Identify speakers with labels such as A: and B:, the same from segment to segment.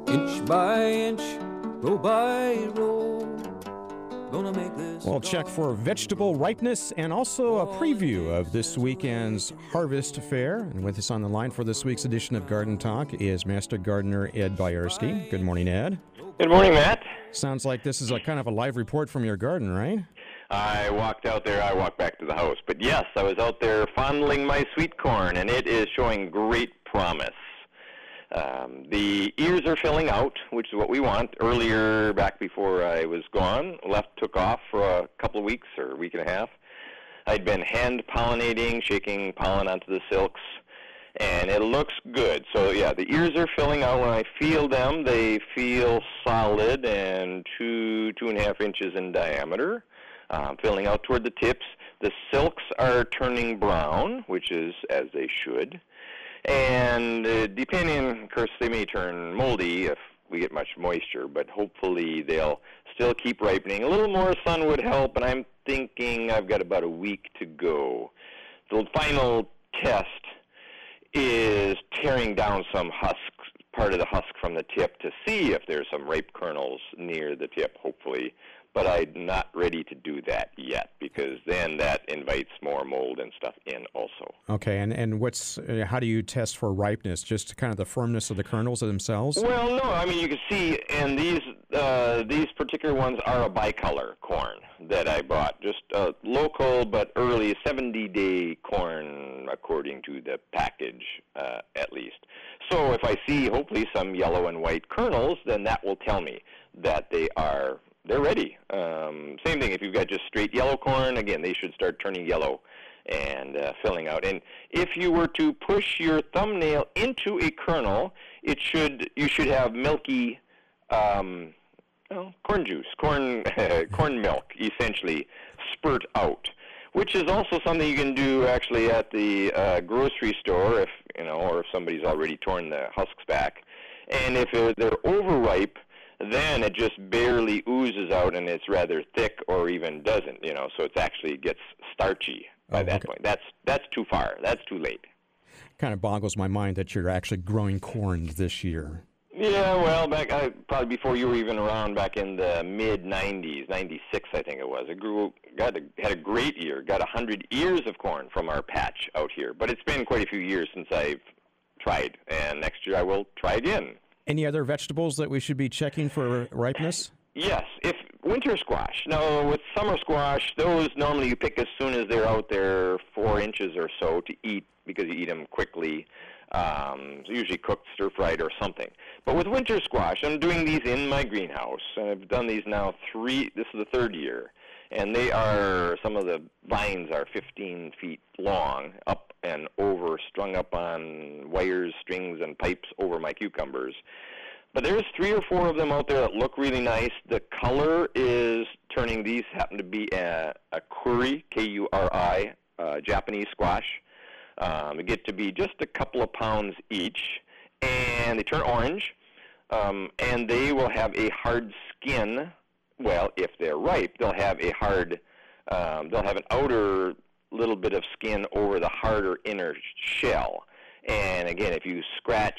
A: Inch by inch, row by row, gonna make this.
B: We'll check for vegetable ripeness and also a preview of this weekend's Harvest Fair. And with us on the line for this week's edition of Garden Talk is Master Gardener Ed Byerski. Good morning, Ed.
C: Good morning, Matt.
B: Sounds like this is a kind of a live report from your garden, right?
C: I walked out there, I walked back to the house. But yes, I was out there fondling my sweet corn, and it is showing great promise. The ears are filling out, which is what we want. Earlier, back before I was gone, took off for a couple of weeks or a week and a half. I'd been hand pollinating, shaking pollen onto the silks, and it looks good. So yeah, the ears are filling out. When I feel them, they feel solid and 2.5 inches in diameter, filling out toward the tips. The silks are turning brown, which is as they should. And depending, of course, they may turn moldy if we get much moisture, but hopefully they'll still keep ripening. A little more sun would help, and I'm thinking I've got about a week to go. The final test is tearing down some husks, part of the husk from the tip, to see if there's some ripe kernels near the tip, hopefully. But I'm not ready to do that yet, because then that invites more mold and stuff in also.
B: Okay, and what's how do you test for ripeness? Just kind of the firmness of the kernels themselves?
C: Well, no, I mean, you can see, and these particular ones are a bicolor corn that I bought, just local but early 70-day corn, according to the package, at least. So if I see, hopefully, some yellow and white kernels, then that will tell me that they're ready. Same thing, if you've got just straight yellow corn, again, they should start turning yellow and filling out. And if you were to push your thumbnail into a kernel, you should have milky corn juice, corn milk, essentially, spurt out, which is also something you can do actually at the grocery store, or if somebody's already torn the husks back. And if they're overripe, then it just barely oozes out, and it's rather thick or even doesn't, so it actually gets starchy by that point. That's too far. That's too late.
B: Kind of boggles my mind that you're actually growing corn this year.
C: Yeah, well, probably before you were even around, back in the mid-'90s, 96 I think it was. It had a great year, got 100 ears of corn from our patch out here. But it's been quite a few years since I've tried, and next year I will try again.
B: Any other vegetables that we should be checking for ripeness?
C: Yes, if winter squash. Now, with summer squash, those normally you pick as soon as they're out there 4 inches or so to eat, because you eat them quickly, usually cooked, stir-fried, or something. But with winter squash, I'm doing these in my greenhouse, and I've done these now this is the third year, and some of the vines are 15 feet long, up and over, strung up on wires, strings, and pipes over my cucumbers. But there's 3 or 4 of them out there that look really nice. The color is turning. These happen to be a kuri, K-U-R-I, Japanese squash. They get to be just a couple of pounds each, and they turn orange, and they will have a hard skin. Well, if they're ripe, they'll have an outer little bit of skin over the harder inner shell. And again, if you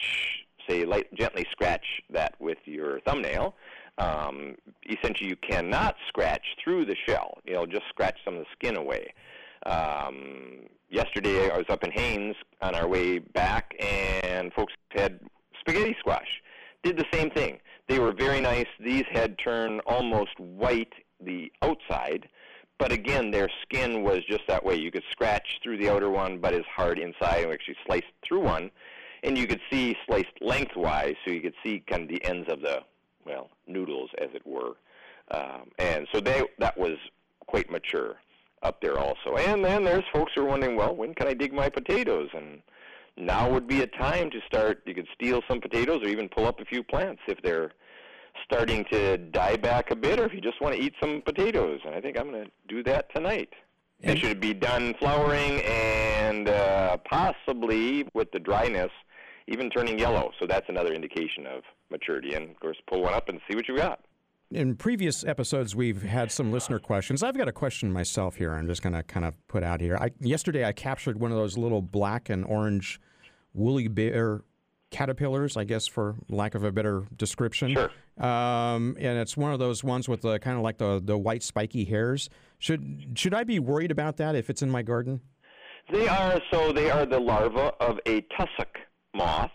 C: gently scratch that with your thumbnail, essentially you cannot scratch through the shell. Just scratch some of the skin away. Yesterday I was up in Haines on our way back, and folks had spaghetti squash. Did the same thing. They were very nice. These had turned almost white, the outside, but again, their skin was just that way. You could scratch through the outer one, but it's hard inside, and actually sliced through one, and you could see sliced lengthwise, so you could see kind of the ends of the, noodles, as it were. And so that was quite mature up there also. And then there's folks who are wondering, well, when can I dig my potatoes? And now would be a time to start. You could steal some potatoes or even pull up a few plants if they're starting to die back a bit, or if you just want to eat some potatoes. And I think I'm going to do that tonight. They should be done flowering and possibly, with the dryness, even turning yellow. So that's another indication of maturity. And, of course, pull one up and see what you got.
B: In previous episodes, we've had some listener questions. I've got a question myself here I'm just going to kind of put out here. Yesterday, I captured one of those little black and orange woolly bear caterpillars, I guess, for lack of a better description.
C: Sure.
B: And it's one of those ones with kind of like the white spiky hairs. Should I be worried about that if it's in my garden?
C: They are the larva of a tussock moth,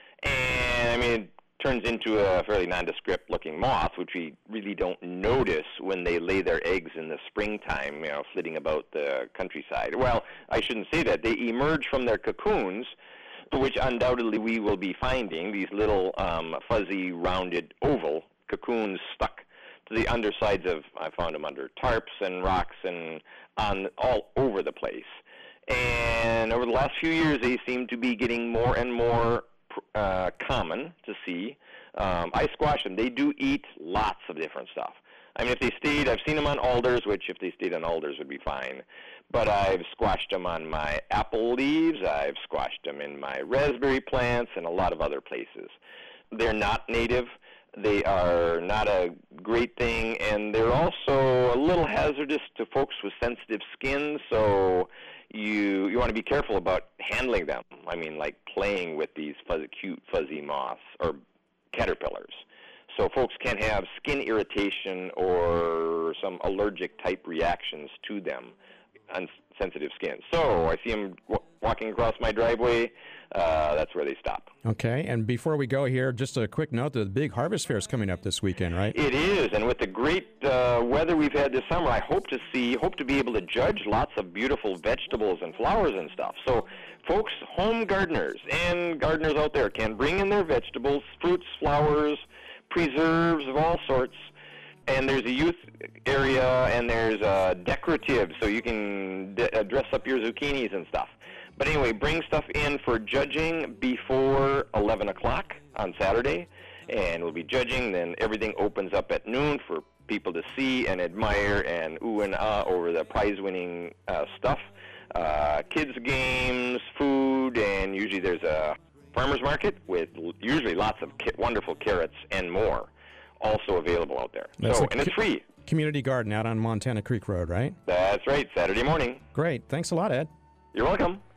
C: and I mean, it turns into a fairly nondescript looking moth, which we really don't notice when they lay their eggs in the springtime, flitting about the countryside. Well, I shouldn't say that. They emerge from their cocoons, which undoubtedly we will be finding, these little fuzzy, rounded, oval cocoons stuck to the undersides of, I found them under tarps and rocks and on all over the place. And over the last few years, they seem to be getting more and more common to see. I squash them. They do eat lots of different stuff. I mean, if they stayed, I've seen them on alders, which if they stayed on alders would be fine. But I've squashed them on my apple leaves. I've squashed them in my raspberry plants and a lot of other places. They're not native. They are not a great thing, and they're also a little hazardous to folks with sensitive skin, so you want to be careful about handling them. I mean, like playing with these cute fuzzy moths or caterpillars. So folks can have skin irritation or some allergic type reactions to them on sensitive skin. So I see them walking across my driveway. That's where they stop.
B: Okay, and before we go here, just a quick note, the big harvest fair is coming up this weekend, right?
C: It is, and with the great weather we've had this summer, I hope to be able to judge lots of beautiful vegetables and flowers and stuff. So folks, home gardeners and gardeners out there can bring in their vegetables, fruits, flowers, preserves of all sorts. And there's a youth area, and there's decorative, so you can dress up your zucchinis and stuff. But anyway, bring stuff in for judging before 11 o'clock on Saturday, and we'll be judging. Then everything opens up at noon for people to see and admire and ooh and ah over the prize-winning stuff. Kids' games, food, and usually there's a farmer's market with usually lots of wonderful carrots and more also available out there. And it's free.
B: Community garden out on Montana Creek Road, right?
C: That's right, Saturday morning.
B: Great. Thanks a lot, Ed.
C: You're welcome.